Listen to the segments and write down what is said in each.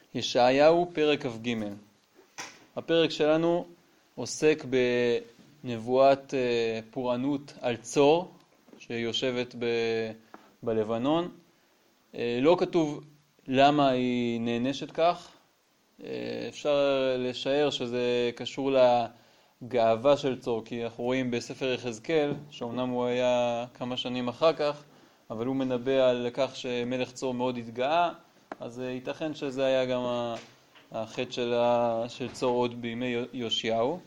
ישעיהו פרק כ"ג. הפרק שלנו עוסק בנבואת פורענות על צור שיושבת בלבנון. לא כתוב למה היא נענשת כך. אפשר לשער שזה קשור לגאווה של צור, כי אנחנו רואים בספר יחזקאל, שאומנם הוא היה כמה שנים אחר כך, אבל הוא מנבא על כך שמלך צור מאוד התגאה, אז ייתכן שזה היה גם החטא של צור עוד בימי יאשיהו.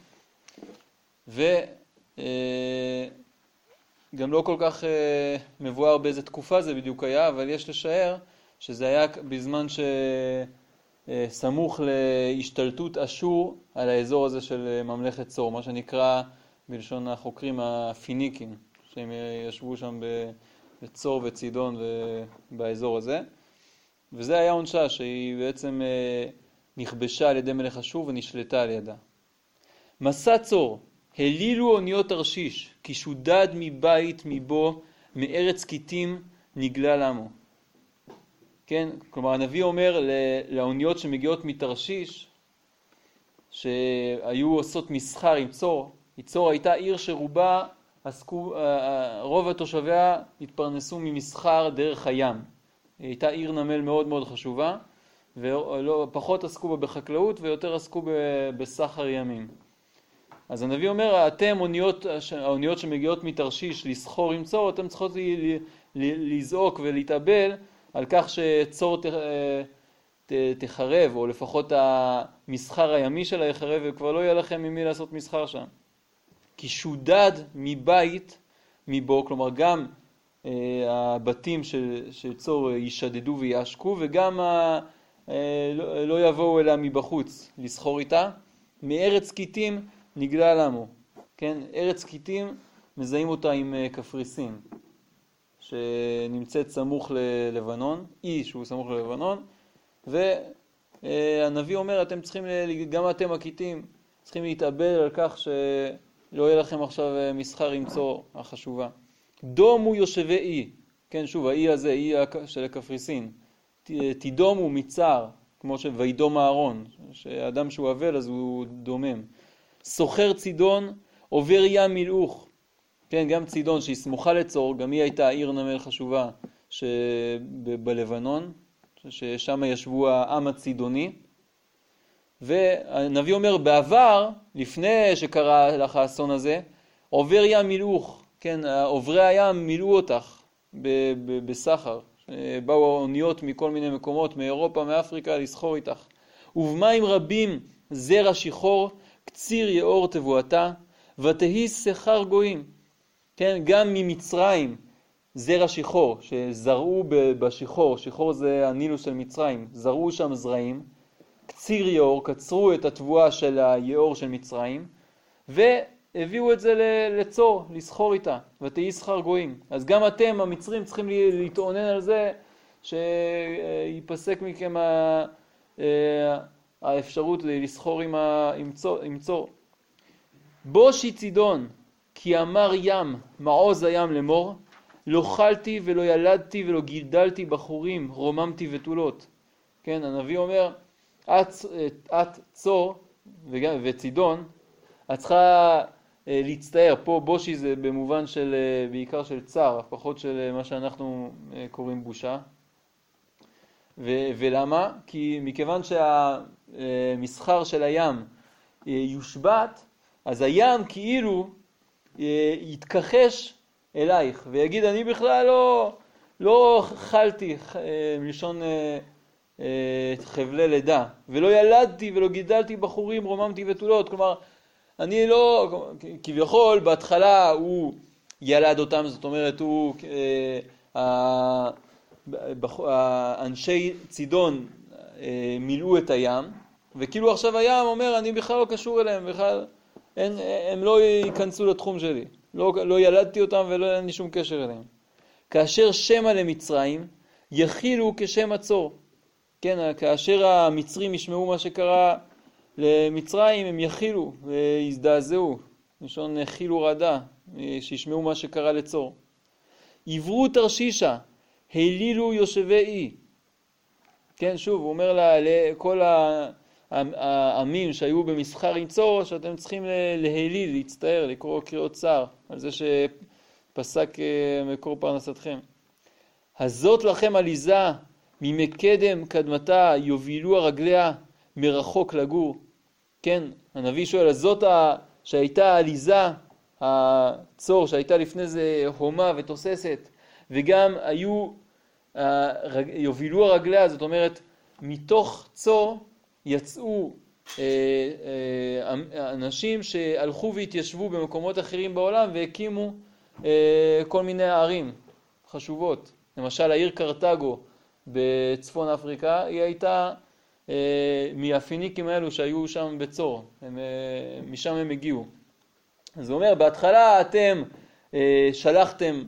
וגם לא כל כך מבואר באיזה תקופה זה בדיוק היה, אבל יש לשער שזה היה בזמן שסמוך להשתלטות אשור על האזור הזה של ממלכת צור, מה שנקרא בלשון החוקרים הפיניקים, שהם ישבו שם בצור וצידון ובאזור הזה. וזה היה עונשה שהיא בעצם נכבשה על ידי מלך אשור ונשלטה על ידה. מסע צור, הלילו אוניות תרשיש, כי שודד מבית מבו, מארץ כיתים נגלה למו. כן, כלומר הנביא אומר לאוניות שמגיעות מתרשיש, שהיו עושות מסחר עם צור. צור הייתה עיר שרובה רוב התושביה התפרנסו ממסחר דרך הים. היא הייתה עיר נמל מאוד מאוד חשובה, ופחות עסקו בה בחקלאות ויותר עסקו בסחר ימים. אז הנביא אומר, אתם האוניות שמגיעות מתרשיש לסחור עם צור, אתם צריכות לזעוק ולהתאבל על כך שצור תחרב, או לפחות המסחר הימי שלה יחרב, וכבר לא יהיה לכם ממי לעשות מסחר שם. כי שודד מבית מבו, כלומר גם הבתים של צור ישדדו ויעשקו, וגם לא יבואו אליה מבחוץ לסחור איתה. מארץ כיתים נגלה למו. כן, ארץ כיתים מזהים אותה עם קפריסין, שנמצאת סמוך ללבנון, אי שהוא סמוך ללבנון, והנביא אומר, אתם צריכים, גם אתם הכיתים, צריכים להתאבל על כך שלא יהיה לכם עכשיו מסחר עם צור החשובה. דומו יושבי אי, כן, שוב, האי הזה, אי של הקפריסין, תדומו מצער, כמו שוידום אהרון, שאדם שהוא אבל אז הוא דומם. סוחר צידון, עובר ים מלאוך, כן, גם צידון שהיא סמוכה לצור, גם היא הייתה עיר נמל חשובה בלבנון, ששם ישבו העם הצידוני. והנביא אומר, בעבר, לפני שקרה לך האסון הזה, עובר ים מלאוך, כן, עוברי הים מילאו אותך בסחר, באו אוניות מכל מיני מקומות, מאירופה, מאפריקה, לסחור איתך. ובמים רבים זרע שיחור, קציר יאור תבואתה, ותהי שכר גויים. כן, גם ממצרים זרע שיחור, שזרעו בשיחור, שיחור זה הנילוס של מצרים, זרעו שם זרעים, קציר יאור, קצרו את התבואה של היאור של מצרים, והביאו את זה לצור, לסחור איתה, ותהי שכר גויים. אז גם אתם, המצרים, צריכים להתעונן על זה, שיפסק מכם האפשרות לסחור עם צור. בושי צידון, כי אמר ים, מעוז הים למור, לא חלתי ולא ילדתי ולא גידלתי בחורים, רוממתי ותולות. כן, הנביא אומר, את צור וצידון, את צריכה להצטער. פה בושי זה במובן של, בעיקר של צער, פחות של מה שאנחנו קוראים בושה. ולמה? כי מכיוון שהמסחר של הים יושבת, אז הים כאילו יתכחש אלייך ויגיד, אני בכלל לא חלתי, מלשון חבלי לידה, ולא ילדתי ולא גידלתי בחורים, רוממתי ותולות. כלומר, אני לא, כביכול בהתחלה הוא ילד אותם, זאת אומרת הוא אנשי צידון מילאו את הים, וכאילו עכשיו הים אומר, אני בכלל לא קשור אליהם, בכלל הם לא ייכנסו לתחום שלי, לא ילדתי אותם ולא אין לי שום קשר אליהם. כאשר שמה למצרים יכילו כשם הצור. כן, כאשר המצרים ישמעו מה שקרה למצרים, הם יכילו ויזדעזעו, לשון חילו רדה, שישמעו מה שקרה לצור. עברו תרשישה, הלילו יושבי אי. כן, שוב, הוא אומר לכל העמים שהיו במסחר עם צור, שאתם צריכים להיליל, להצטער, לקרוא קריאות צער, על זה שפסק מקור פרנסתכם. הזאת לכם עליזה, ממקדם קדמתה, יובילו הרגליה מרחוק לגור. כן, הנביא שואל, הזאת שהייתה עליזה, הצור שהייתה לפני זה הומה ותוססת, וגם יובילו הרגליה, זאת אומרת, מתוך צור יצאו אנשים שהלכו והתיישבו במקומות אחרים בעולם והקימו כל מיני ערים חשובות. למשל העיר קרתגו בצפון אפריקה, היא הייתה מהפיניקים האלו שהיו שם בצור, משם הם הגיעו. אז הוא אומר, בהתחלה אתם שלחתם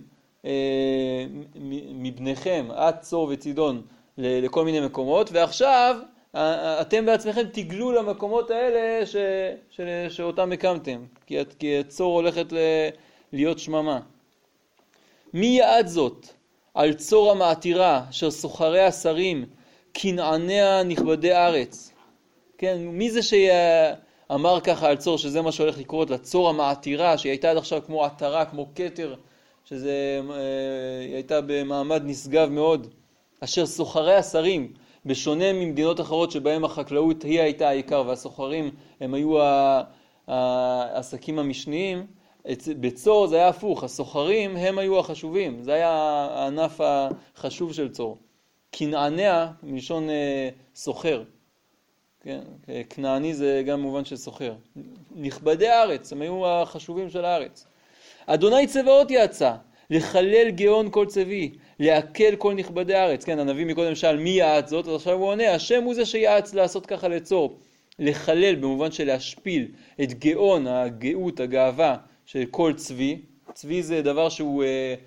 מבניכם, עד צור וצידון, לכל מיני מקומות, ועכשיו אתם בעצמכם תגלו למקומות האלה שאותם הקמתם, כי הצור הולכת להיות שממה. מי יעד זאת? על צור המעתירה, אשר סוחרי השרים, כנעניה נכבדי ארץ. כן, מי זה שאמר ככה על צור, שזה מה שהולך לקרות לצור המעתירה, שהיא הייתה עד עכשיו כמו עטרה, כמו כתר, היא הייתה במעמד נשגב מאוד. אשר סוחרי השרים, בשונה ממדינות אחרות שבהם החקלאות היא הייתה העיקר, והסוחרים הם היו העסקים המשניים, בצור זה היה הפוך, הסוחרים הם היו החשובים, זה היה הענף החשוב של צור. כנעניה מלשון סוחר, כן? כנעני זה גם מובן של סוחר. נכבדי הארץ, הם היו החשובים של הארץ. אדוני צבאות יעצה, לחלל גאון כל צבי, להקל כל נכבדי הארץ. כן, הנביא מקודם שאל מי יעץ זאת, אז עכשיו הוא עונה, השם הוא זה שיעץ לעשות ככה לצור. לחלל במובן של להשפיל את גאון, הגאות, הגאווה של כל צבי. צבי זה דבר שהוא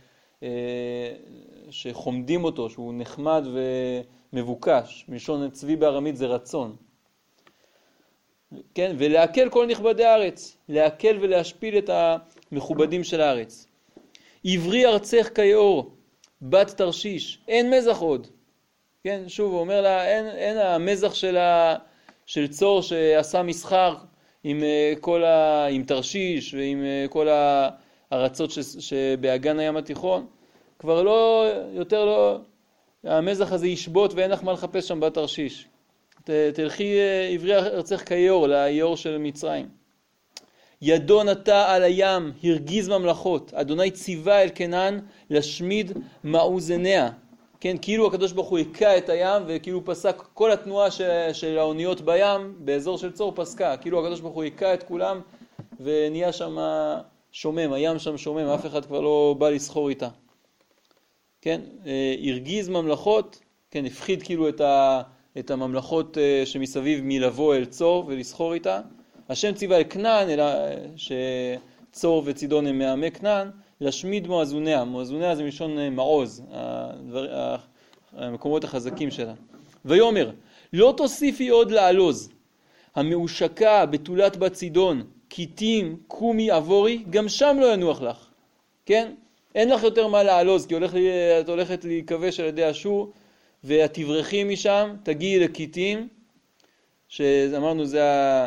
שחומדים אותו, שהוא נחמד ומבוקש. מלשון צבי בארמית זה רצון. כן, ולהקל כל נכבדי הארץ, להקל ולהשפיל את המכובדים של הארץ. עברי ארצך כיאור, בת תרשיש, אין מזח עוד. כן, שוב הוא אומר לה, אין המזח של צור שעשה מסחר עם תרשיש ועם כל הארצות שבאגן הים התיכון. כבר יותר לא, המזח הזה ישבות ואין לך מה לחפש שם בתרשיש. תלכי עברי ארצך כיאור, ליאור של מצרים. ידו נטה על הים, הרגיז ממלכות. אדוני ציווה אל כנען לשמיד מאוזניה. כן, כאילו הקדוש ברוך הוא הכה את הים, וכאילו פסק כל התנועה של האוניות בים, באזור של צור פסקה. כאילו הקדוש ברוך הוא הכה את כולם, ונהיה שם שומם, הים שם שומם, אף אחד כבר לא בא לסחור איתה. כן, הרגיז ממלכות, כן, הפחיד כאילו את הממלכות שמסביב מלבוא אל צור ולסחור איתה. השם ציווה אל כנען, אלא שצור וצידון הם מעמי כנען, להשמיד מואזוניה. מואזוניה זה מלשון מעוז, המקומות החזקים שלה. ויאמר, לא תוסיפי עוד לעלוז, המאושקה בתולת בת צידון, כיתים, קומי עבורי, גם שם לא ינוח לך. כן? אין לך יותר מה לעלוז, כי את הולכת להיכבש על ידי אשור, ואת תברחי משם, תגיעי לכיתים, שאמרנו זה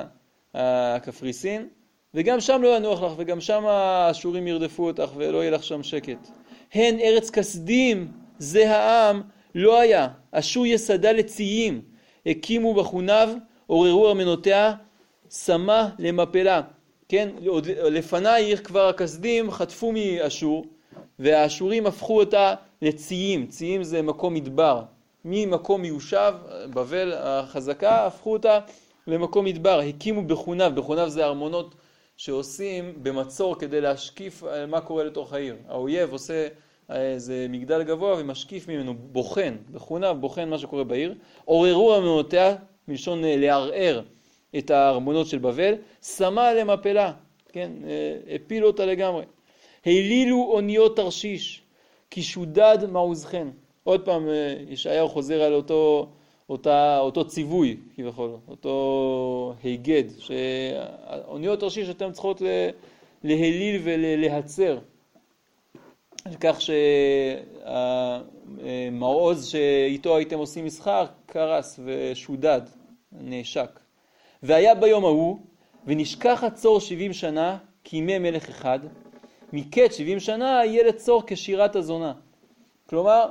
הקפריסין, וגם שם לא ינוח לך, וגם שם האשורים ירדפו אותך, ולא יהיה לך שם שקט. הן ארץ כסדים, זה העם, לא היה. אשור יסדה לציים, הקימו בחוניו, עוררו ארמנותיה, שמה למפלה. כן, לפנייך כבר הכסדים חטפו מאשור, והאשורים הפכו אותה לציים. ציים זה מקום מדבר. ממקום מיושב, בבל החזקה, הפכו אותה למקום מדבר. הקימו בחוניו, בחוניו זה ארמונות שעושים במצור כדי להשקיף מה קורה לתוך העיר. האויב עושה איזה מגדל גבוה ומשקיף ממנו, בוחן, בחוניו בוחן מה שקורה בעיר. עוררו ארמונותיה, מלשון לערער את הארמונות של בבל, שמה למפלה, כן, הפילו אותה לגמרי. העלילו אוניות תרשיש, כי שודד מעוזכן. עוד פעם ישעיהו חוזר על אותו ציווי, כביכול, אותו היגד, שאוניות תרשיש אתם צריכות להעליל ולהצר. על כך שהמעוז שאיתו הייתם עושים מסחר קרס ושודד, נעשק. והיה ביום ההוא, ונשכח הצור 70 שנה, כימי מלך אחד, מקץ 70 שנה יהיה לצור כשירת הזונה. כלומר,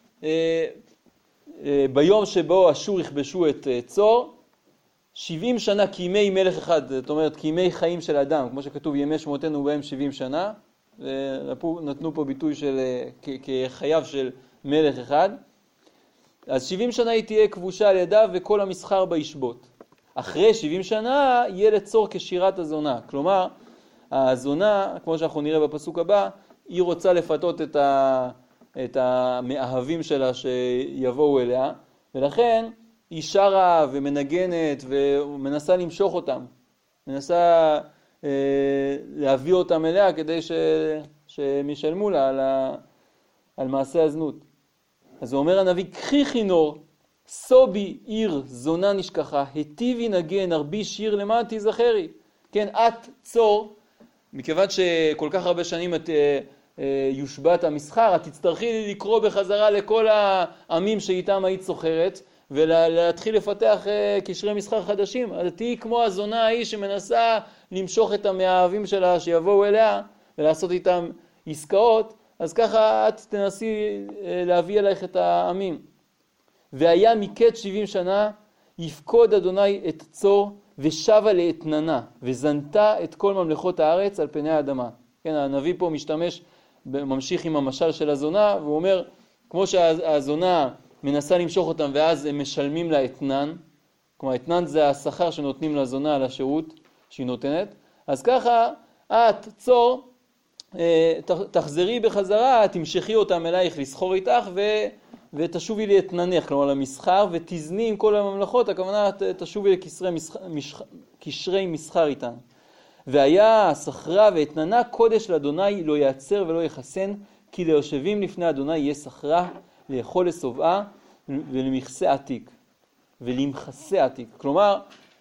ביום שבו אשור יכבשו את צור, 70 שנה כימי מלך אחד, זאת אומרת כימי חיים של אדם, כמו שכתוב ימי שמותינו בהם 70 שנה, נתנו פה ביטוי של כחייו של מלך אחד, אז 70 שנה היא תהיה כבושה על ידיו וכל המסחר בה ישבות. אחרי 70 שנה יהיה לצור כשירת הזונה, כלומר הזונה, כמו שאנחנו נראה בפסוק הבא, היא רוצה לפתות את המאהבים שלה שיבואו אליה, ולכן היא שרה ומנגנת ומנסה למשוך אותם, מנסה להביא אותם אליה כדי שהם ישלמו לה על מעשה הזנות. אז הוא אומר הנביא, קחי כינור, סובי עיר זונה נשכחה, היטיבי נגן, הרבי שיר למען תיזכרי. כן, את צור, מכיוון שכל כך הרבה שנים את יושבת המסחר, את תצטרכי לקרוא בחזרה לכל העמים שאיתם היית סוחרת, ולהתחיל לפתח קשרי מסחר חדשים. אז תהי כמו הזונה ההיא שמנסה למשוך את המאהבים שלה שיבואו אליה, ולעשות איתם עסקאות, אז ככה את תנסי להביא אלייך את העמים. והיה מקץ 70 שנה, יפקוד אדוני את צור, ושבה לאתננה, וזנתה את כל ממלכות הארץ על פני האדמה. כן, הנביא פה ממשיך עם המשל של הזונה, והוא אומר, כמו שהזונה מנסה למשוך אותם, ואז הם משלמים לה אתנן, כלומר אתנן זה השכר שנותנים לזונה על השירות שהיא נותנת, אז ככה את צור, תחזרי בחזרה, תמשכי אותם אלייך לסחור איתך, ותשובי לי אתננך, כלומר למסחר, ותזני עם כל הממלכות, הכוונה תשובי לקשרי מסחר איתן. והיה שכרה ואתננה קודש לאדוני לא יעצר ולא יחסן, כי ליושבים לפני אדוני יהיה שכרה, לאכול לשובעה ולמכסה עתיק. ולמכסה עתיק. כלומר,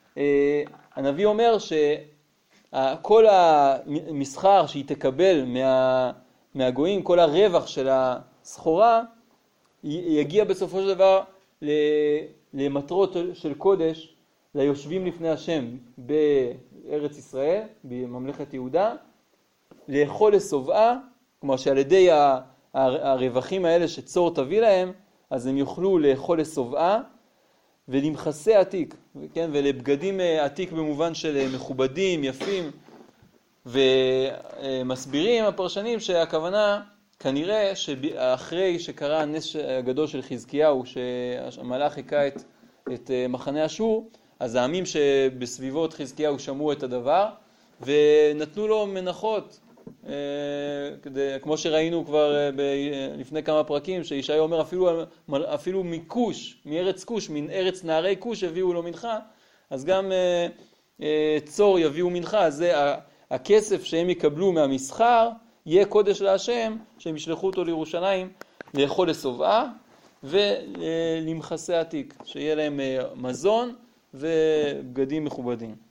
הנביא אומר שכל המסחר שהיא תקבל מהגויים, כל הרווח של הסחורה, יגיע בסופו של דבר למטרות של קודש, ליושבים לפני השם בארץ ישראל, בממלכת יהודה, לאכול לשובעה, כלומר שעל ידי הרווחים האלה שצור תביא להם, אז הם יוכלו לאכול לשובעה, ולמכסה עתיק, כן? ולבגדים עתיק במובן של מכובדים, יפים, ומסבירים הפרשנים שהכוונה כנראה שאחרי שקרה הנס הגדול של חזקיהו, שהמלאך היכה את מחנה אשור, אז העמים שבסביבות חזקיהו שמעו את הדבר, ונתנו לו מנחות, כמו שראינו כבר לפני כמה פרקים, שישעיה אומר אפילו מכוש, מארץ כוש, מן ארץ נערי כוש הביאו לו מנחה, אז גם צור יביאו מנחה, זה הכסף שהם יקבלו מהמסחר, יהיה קודש להשם, שהם ישלחו אותו לירושלים לאכול לשובעה ולמכסה עתיק, שיהיה להם מזון ובגדים מכובדים.